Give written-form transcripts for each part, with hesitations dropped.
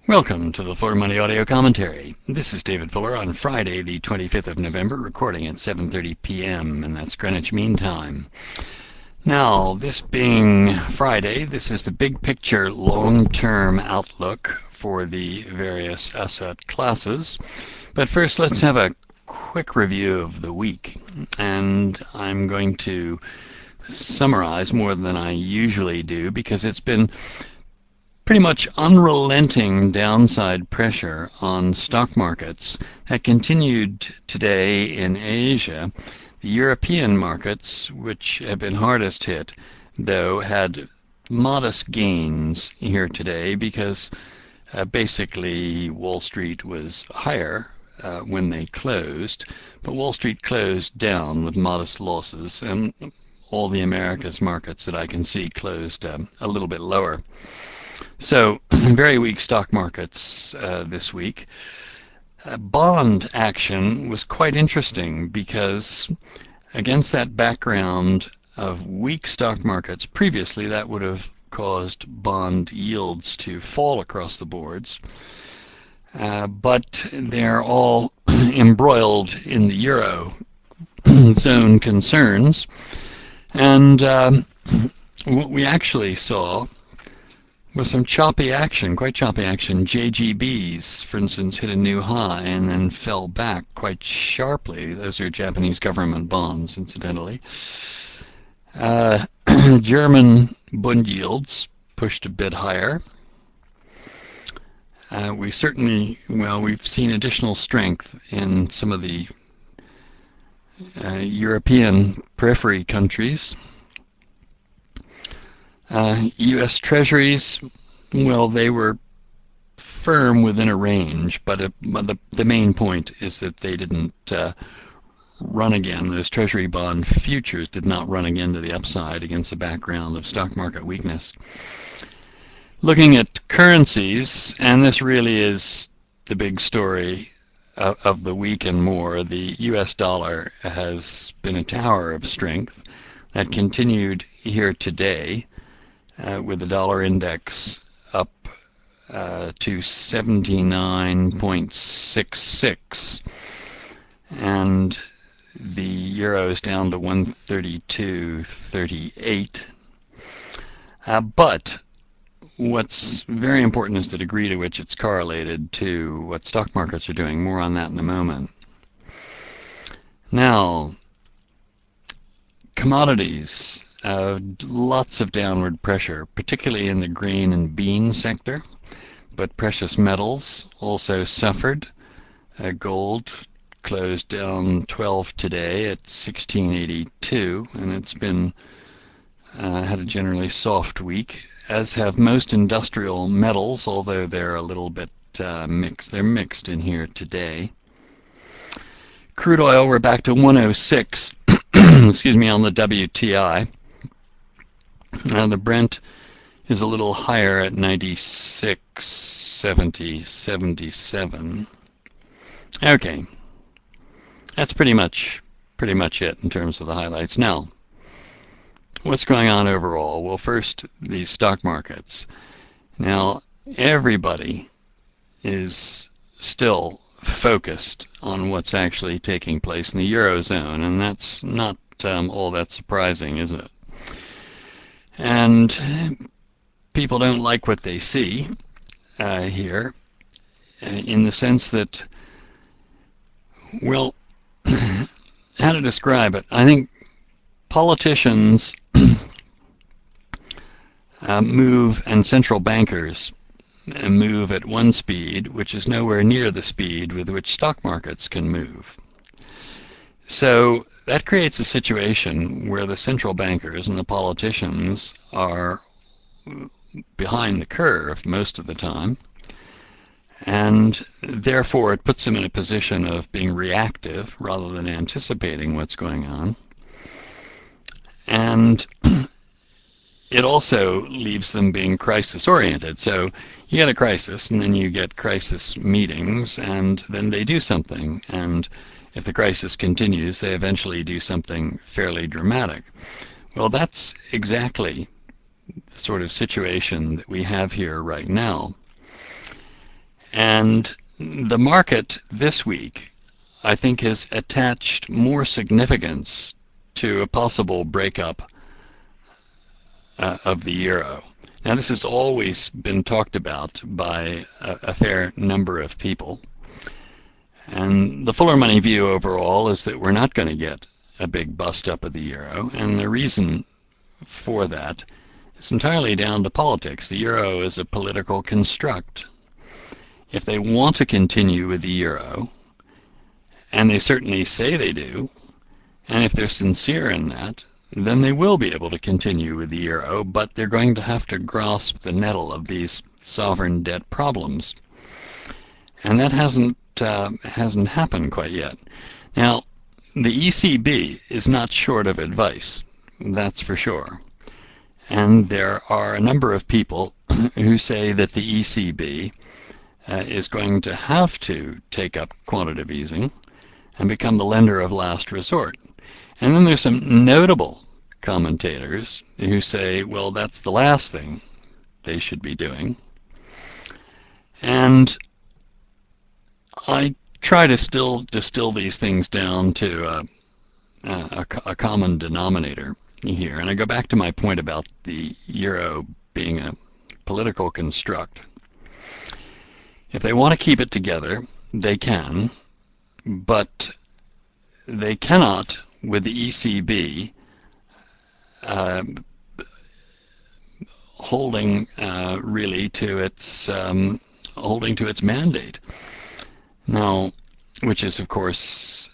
Welcome to the Fuller Money Audio Commentary. This is David Fuller on Friday, the 25th of November, recording at 7:30 p.m., and that's Greenwich Mean Time. Now, this being Friday, this is the big picture long-term outlook for the various asset classes. But first, let's have a quick review of the week, and I'm going to summarize more than I usually do because it's been pretty much unrelenting downside pressure on stock markets that continued today in Asia. The European markets, which have been hardest hit, though, had modest gains here today because basically Wall Street was higher when they closed, but Wall Street closed down with modest losses, and all the Americas markets that I can see closed a little bit lower. So, very weak stock markets this week. Bond action was quite interesting because against that background of weak stock markets previously, that would have caused bond yields to fall across the boards. But they're all embroiled in the euro zone concerns. And what we actually saw was some choppy action, quite choppy action. JGBs, for instance, hit a new high and then fell back quite sharply. Those are Japanese government bonds, incidentally. German Bund yields pushed a bit higher. We've seen additional strength in some of the European periphery countries. U.S. Treasuries, they were firm within a range, but the main point is that they didn't run again. Those Treasury bond futures did not run again to the upside against the background of stock market weakness. Looking at currencies, and this really is the big story of the week and more, the U.S. dollar has been a tower of strength that continued here today. With the dollar index up to 79.66 and the euros down to 132.38. But what's very important is the degree to which it's correlated to what stock markets are doing. More on that in a moment. Now, commodities. Lots of downward pressure, particularly in the grain and bean sector, but precious metals also suffered. Gold closed down 12 today at 1682, and it's been had a generally soft week, as have most industrial metals, although they're a little bit mixed. They're mixed in here today. Crude oil, we're back to 106, excuse me, on the WTI. The Brent is a little higher at 96.77. Okay, that's pretty much it in terms of the highlights. Now, what's going on overall? Well, first, these stock markets. Now, everybody is still focused on what's actually taking place in the Eurozone, and that's not all that surprising, is it? And people don't like what they see here, in the sense that, how to describe it? I think politicians move, and central bankers move at one speed, which is nowhere near the speed with which stock markets can move. So that creates a situation where the central bankers and the politicians are behind the curve most of the time, and therefore it puts them in a position of being reactive rather than anticipating what's going on. And it also leaves them being crisis-oriented. So you get a crisis, and then you get crisis meetings, and then they do something. And if the crisis continues, they eventually do something fairly dramatic. Well, that's exactly the sort of situation that we have here right now. And the market this week, I think, has attached more significance to a possible breakup of the euro. Now, this has always been talked about by a fair number of people. And the Fuller Money view overall is that we're not going to get a big bust up of the euro. And the reason for that is entirely down to politics. The euro is a political construct. If they want to continue with the euro, and they certainly say they do, and if they're sincere in that, then they will be able to continue with the euro, but they're going to have to grasp the nettle of these sovereign debt problems. And that hasn't happened quite yet. Now, the ECB is not short of advice, that's for sure. And there are a number of people who say that the ECB is going to have to take up quantitative easing and become the lender of last resort. And then there's some notable commentators who say, well, that's the last thing they should be doing. And I try to still distill these things down to a common denominator here. And I go back to my point about the euro being a political construct. If they want to keep it together, they can, but they cannot with the ECB holding really to its mandate. Now, which is of course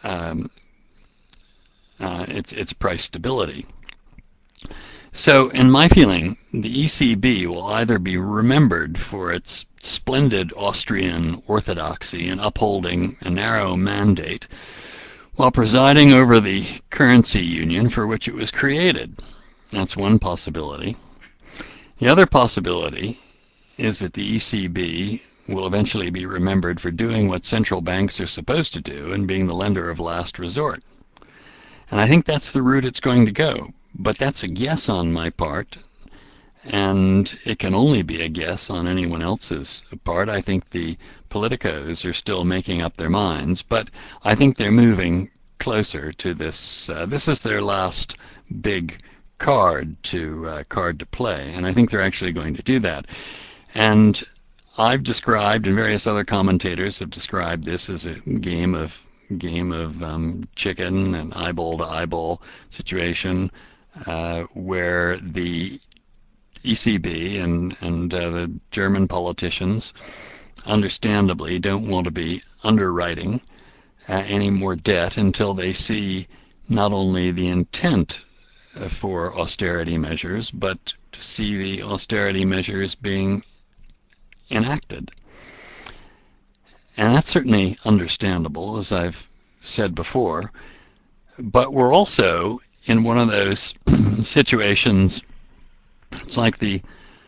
it's price stability. So, in my feeling, the ECB will either be remembered for its splendid Austrian orthodoxy in upholding a narrow mandate while presiding over the currency union for which it was created. That's one possibility. The other possibility is that the ECB will eventually be remembered for doing what central banks are supposed to do and being the lender of last resort. And I think that's the route it's going to go. But that's a guess on my part, and it can only be a guess on anyone else's part. I think the politicos are still making up their minds, but I think they're moving closer to this. This is their last big card to play, and I think they're actually going to do that. And I've described, and various other commentators have described this as a game of chicken and eyeball to eyeball situation, where the ECB and the German politicians understandably don't want to be underwriting any more debt until they see not only the intent for austerity measures, but to see the austerity measures being enacted. And that's certainly understandable, as I've said before, but we're also in one of those situations. It's like the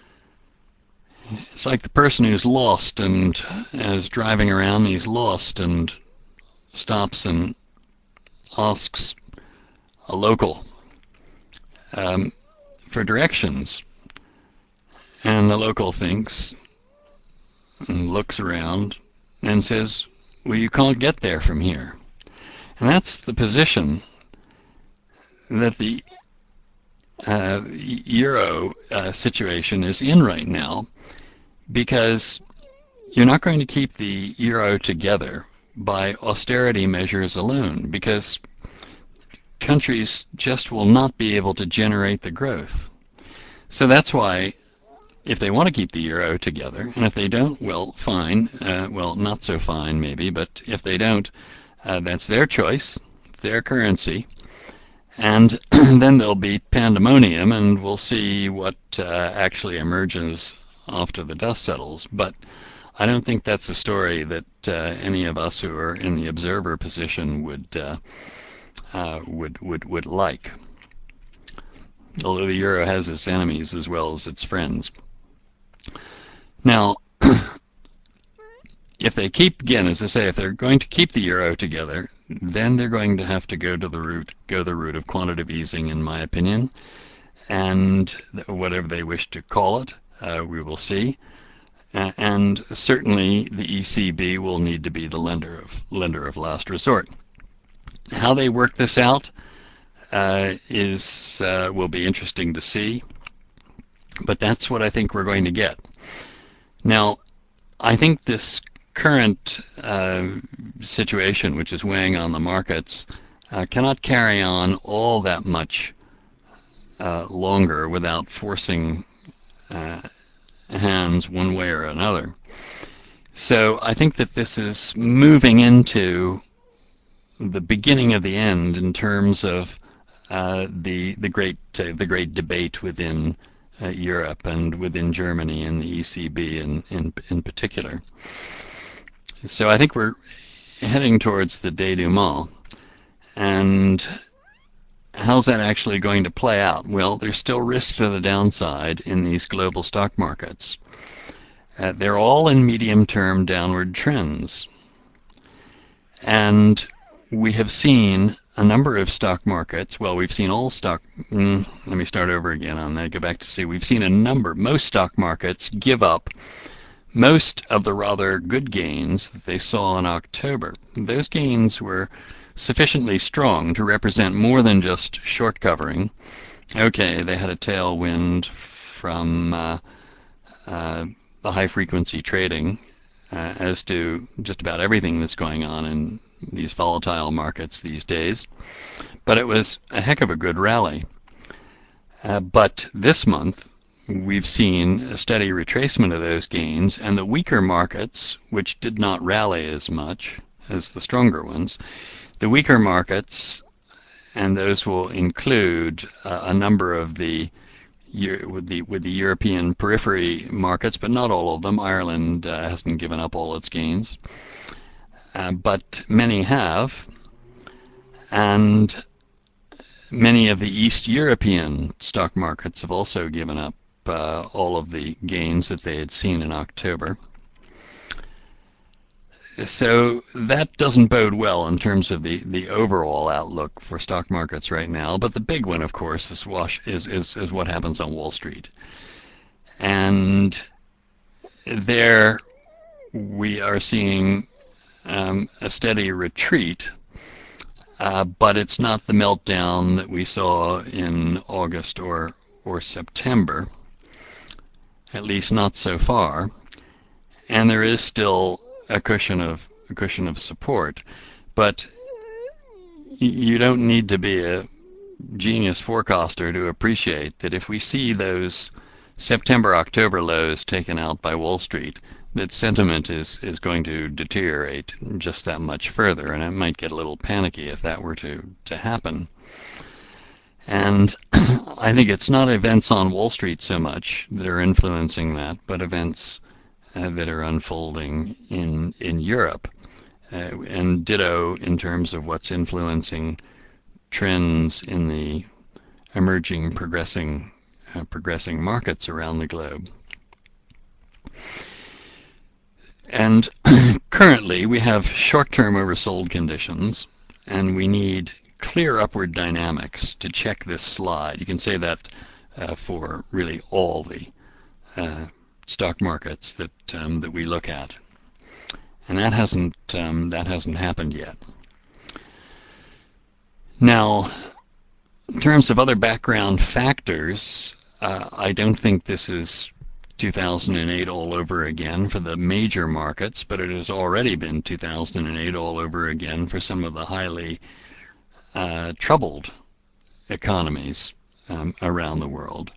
person who's lost and is driving around, and he's lost and stops and asks a local for directions, and the local thinks and looks around and says, well, you can't get there from here. And that's the position that the euro situation is in right now, because you're not going to keep the euro together by austerity measures alone, because countries just will not be able to generate the growth. So that's why, if they want to keep the euro together, and if they don't, well, fine. Well, not so fine maybe, but if they don't, that's their choice, their currency. And then there'll be pandemonium, and we'll see what actually emerges after the dust settles. But I don't think that's a story that any of us who are in the observer position would like. Although the euro has its enemies as well as its friends. Now, if they keep, again, as I say, if they're going to keep the euro together, then they're going to have to go the route of quantitative easing, in my opinion, and whatever they wish to call it, we will see. And certainly the ECB will need to be the lender of last resort. How they work this out will be interesting to see, but that's what I think we're going to get. Now, I think this current situation, which is weighing on the markets, cannot carry on all that much longer without forcing hands one way or another. So I think that this is moving into the beginning of the end in terms of the great debate within Europe and within Germany and the ECB in particular. So I think we're heading towards the denouement. And how's that actually going to play out? Well, there's still risk to the downside in these global stock markets. They're all in medium-term downward trends. And we have seen a number of stock markets. Well, we've seen all stock. Let me start over again on that. Go back to see. We've seen most stock markets give up most of the rather good gains that they saw in October. Those gains were sufficiently strong to represent more than just short covering. Okay, they had a tailwind from the high frequency trading, as do just about everything that's going on in these volatile markets these days. But it was a heck of a good rally. But this month, we've seen a steady retracement of those gains, and the weaker markets, which did not rally as much as the stronger ones, the weaker markets, and those will include a number of the European periphery markets, but not all of them. Ireland hasn't given up all its gains, but many have, and many of the East European stock markets have also given up all of the gains that they had seen in October. So that doesn't bode well in terms of the overall outlook for stock markets right now. But the big one, of course, is what happens on Wall Street. And there we are seeing a steady retreat, but it's not the meltdown that we saw in August or September, at least not so far. And there is still a cushion of support, but you don't need to be a genius forecaster to appreciate that if we see those September-October lows taken out by Wall Street, that sentiment is going to deteriorate just that much further, and it might get a little panicky if that were to happen. And I think it's not events on Wall Street so much that are influencing that, but events that are unfolding in Europe, and ditto in terms of what's influencing trends in the emerging, progressing markets around the globe. And currently we have short-term oversold conditions, and we need clear upward dynamics to check this slide. You can say that for really all the stock markets that we look at, and that hasn't happened yet. Now, in terms of other background factors, I don't think this is 2008 all over again for the major markets, but it has already been 2008 all over again for some of the highly troubled economies around the world.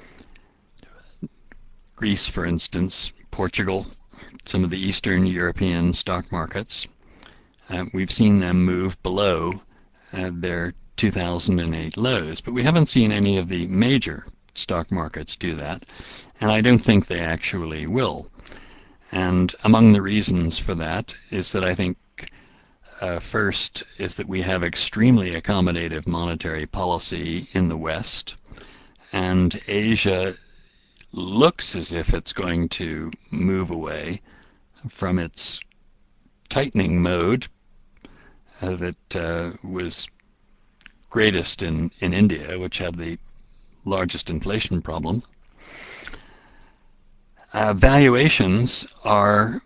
Greece, for instance, Portugal, some of the Eastern European stock markets, we've seen them move below their 2008 lows, but we haven't seen any of the major stock markets do that, and I don't think they actually will. And among the reasons for that is that I think first is that we have extremely accommodative monetary policy in the West, and Asia looks as if it's going to move away from its tightening mode that was greatest in India, which had the largest inflation problem. valuations are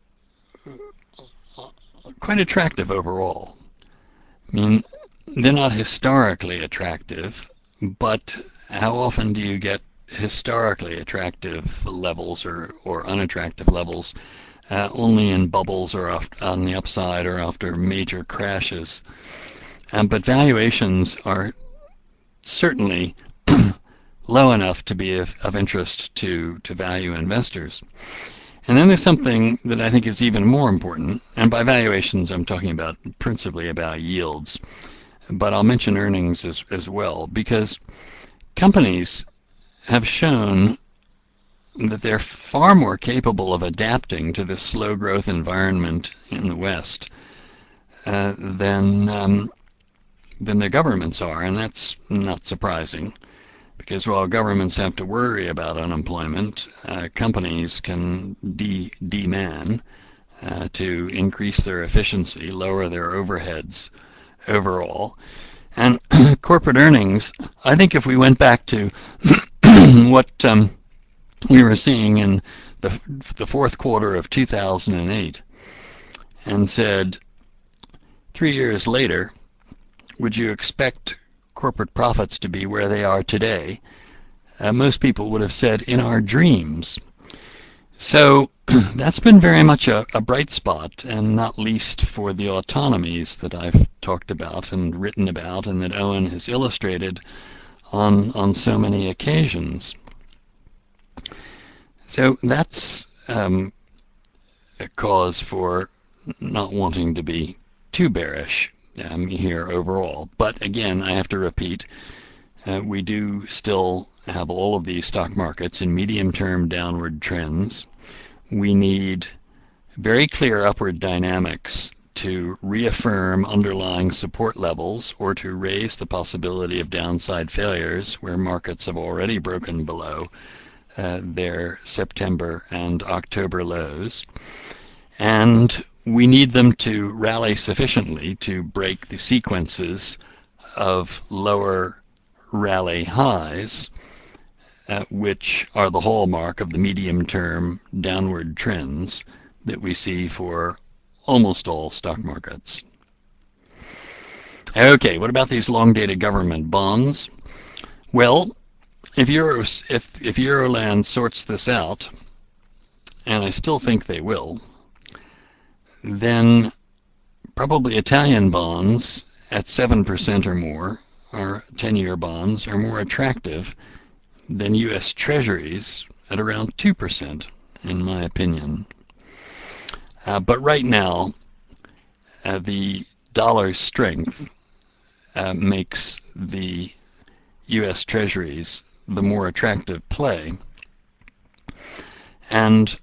quite attractive overall. I mean, they're not historically attractive, but how often do you get historically attractive levels or unattractive levels only in bubbles or on the upside or after major crashes? But valuations are certainly low enough to be of interest to value investors. And then there's something that I think is even more important, and by valuations I'm talking about principally about yields, but I'll mention earnings as well, because companies have shown that they're far more capable of adapting to this slow growth environment in the West than their governments are, and that's not surprising. Because while governments have to worry about unemployment, companies can demand to increase their efficiency, lower their overheads overall. And corporate earnings, I think if we went back to what we were seeing in the fourth quarter of 2008 and said, 3 years later, would you expect corporate profits to be where they are today? Most people would have said in our dreams. So that's been very much a bright spot, and not least for the autonomies that I've talked about and written about and that Owen has illustrated on so many occasions. So that's a cause for not wanting to be too bearish here overall. But again, I have to repeat, we do still have all of these stock markets in medium-term downward trends. We need very clear upward dynamics to reaffirm underlying support levels or to raise the possibility of downside failures where markets have already broken below their September and October lows. And we need them to rally sufficiently to break the sequences of lower rally highs, which are the hallmark of the medium-term downward trends that we see for almost all stock markets. Okay, what about these long-dated government bonds? Well, if Euroland sorts this out, and I still think they will, then probably Italian bonds at 7% or more, or 10-year bonds, are more attractive than U.S. Treasuries at around 2%, in my opinion. But right now, the dollar's strength makes the U.S. Treasuries the more attractive play. And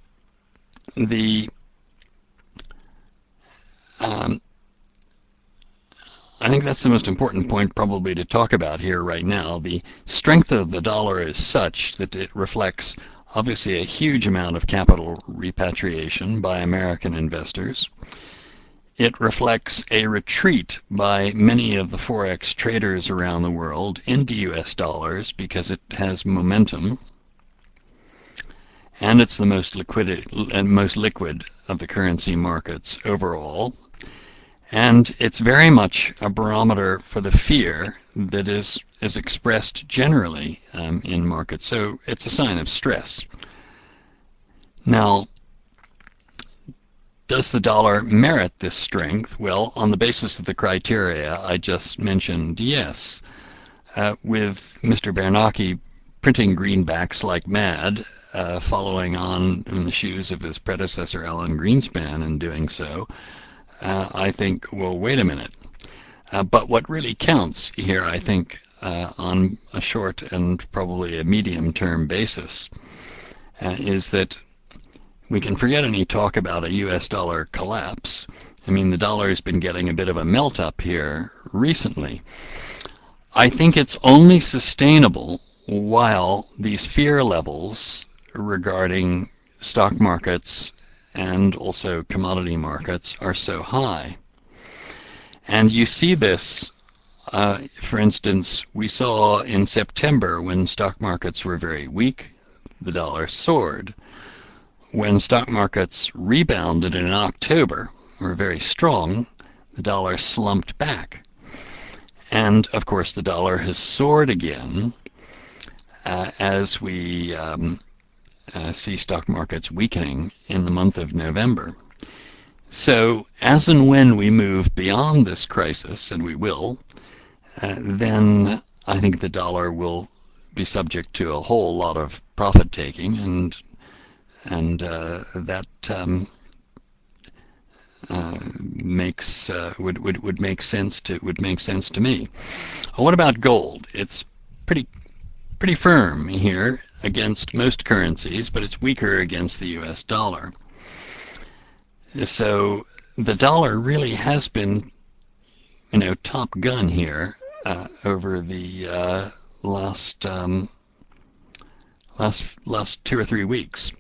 I think that's the most important point probably to talk about here right now. The strength of the dollar is such that it reflects obviously a huge amount of capital repatriation by American investors. It reflects a retreat by many of the Forex traders around the world into US dollars because it has momentum. And it's the most liquid of the currency markets overall. And it's very much a barometer for the fear that is expressed generally in markets. So it's a sign of stress. Now, does the dollar merit this strength? Well, on the basis of the criteria I just mentioned, yes. With Mr. Bernanke printing greenbacks like mad, following on in the shoes of his predecessor Alan Greenspan in doing so, I think, well, wait a minute. But what really counts here, I think, on a short and probably a medium-term basis, is that we can forget any talk about a U.S. dollar collapse. I mean, the dollar's been getting a bit of a melt-up here recently. I think it's only sustainable while these fear levels regarding stock markets and also commodity markets are so high. And you see this, for instance, we saw in September when stock markets were very weak, the dollar soared. when stock markets rebounded in October, were very strong, the dollar slumped back. And, of course, the dollar has soared again as we see stock markets weakening in the month of November. So as and when we move beyond this crisis, and we will, then I think the dollar will be subject to a whole lot of profit taking, and that would make sense to me. What about gold? It's pretty firm here against most currencies, but it's weaker against the U.S. dollar. So the dollar really has been, top gun here over the last 2 or 3 weeks.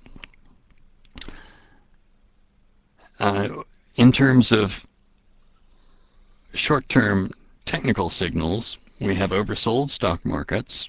In terms of short-term technical signals, we have oversold stock markets.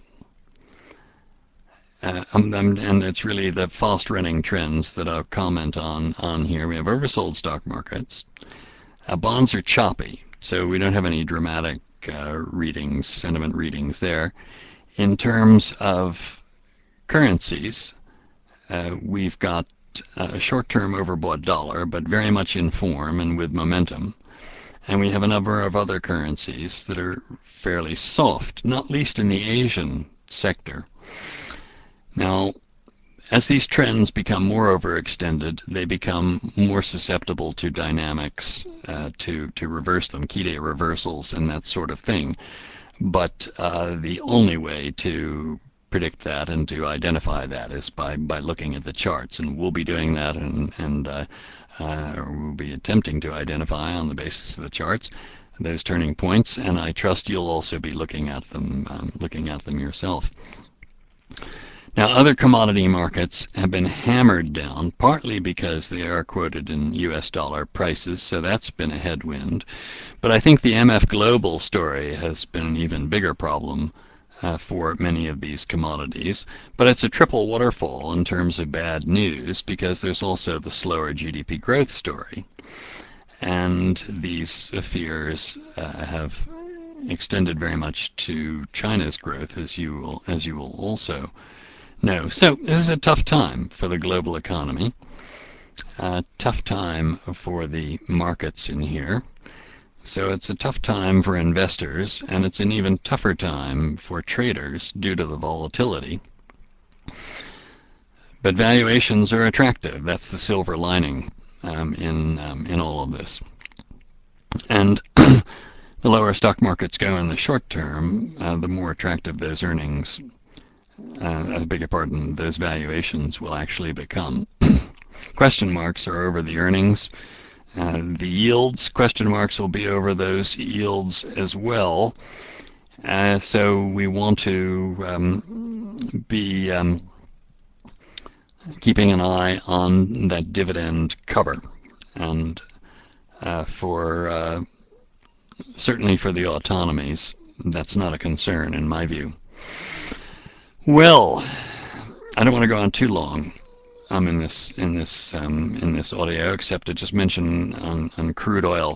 And it's really the fast-running trends that I'll comment on here. We have oversold stock markets. Bonds are choppy, so we don't have any dramatic sentiment readings there. In terms of currencies, we've got a short-term overbought dollar, but very much in form and with momentum. And we have a number of other currencies that are fairly soft, not least in the Asian sector. Now, as these trends become more overextended, they become more susceptible to dynamics, to reverse them, key day reversals and that sort of thing. But the only way to predict that and to identify that is by looking at the charts, and we'll be doing that, and we'll be attempting to identify on the basis of the charts those turning points, and I trust you'll also be looking at them yourself. Now, other commodity markets have been hammered down, partly because they are quoted in U.S. dollar prices, so that's been a headwind. But I think the MF Global story has been an even bigger problem for many of these commodities. But it's a triple waterfall in terms of bad news, because there's also the slower GDP growth story. And these fears have extended very much to China's growth, as you will also know. So this is a tough time for the global economy, a tough time for the markets in here. So it's a tough time for investors, and it's an even tougher time for traders due to the volatility. But valuations are attractive. That's the silver lining in all of this. And the lower stock markets go in the short term, the more attractive those earnings, those valuations will actually become. Question marks are over the earnings. The yields, question marks will be over those yields as well. So we want to be keeping an eye on that dividend cover, and certainly for the autonomies, that's not a concern in my view. Well, I don't want to go on too long in this audio, except to just mention on crude oil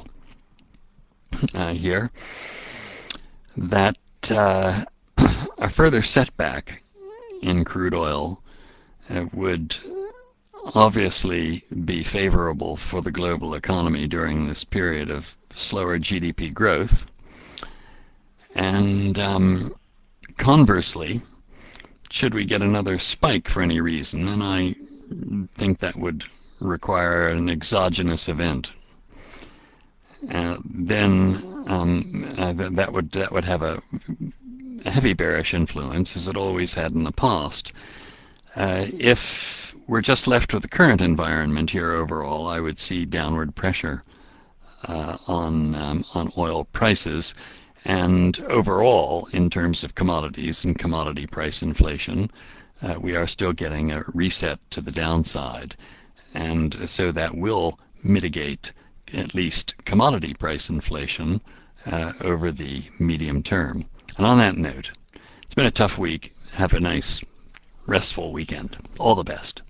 here that a further setback in crude oil would obviously be favorable for the global economy during this period of slower GDP growth. And conversely, should we get another spike for any reason, and I think that would require an exogenous event, then that would have a heavy bearish influence, as it always had in the past. If we're just left with the current environment here overall, I would see downward pressure on oil prices. And overall, in terms of commodities and commodity price inflation, we are still getting a reset to the downside. And so that will mitigate at least commodity price inflation over the medium term. And on that note, it's been a tough week. Have a nice, restful weekend. All the best.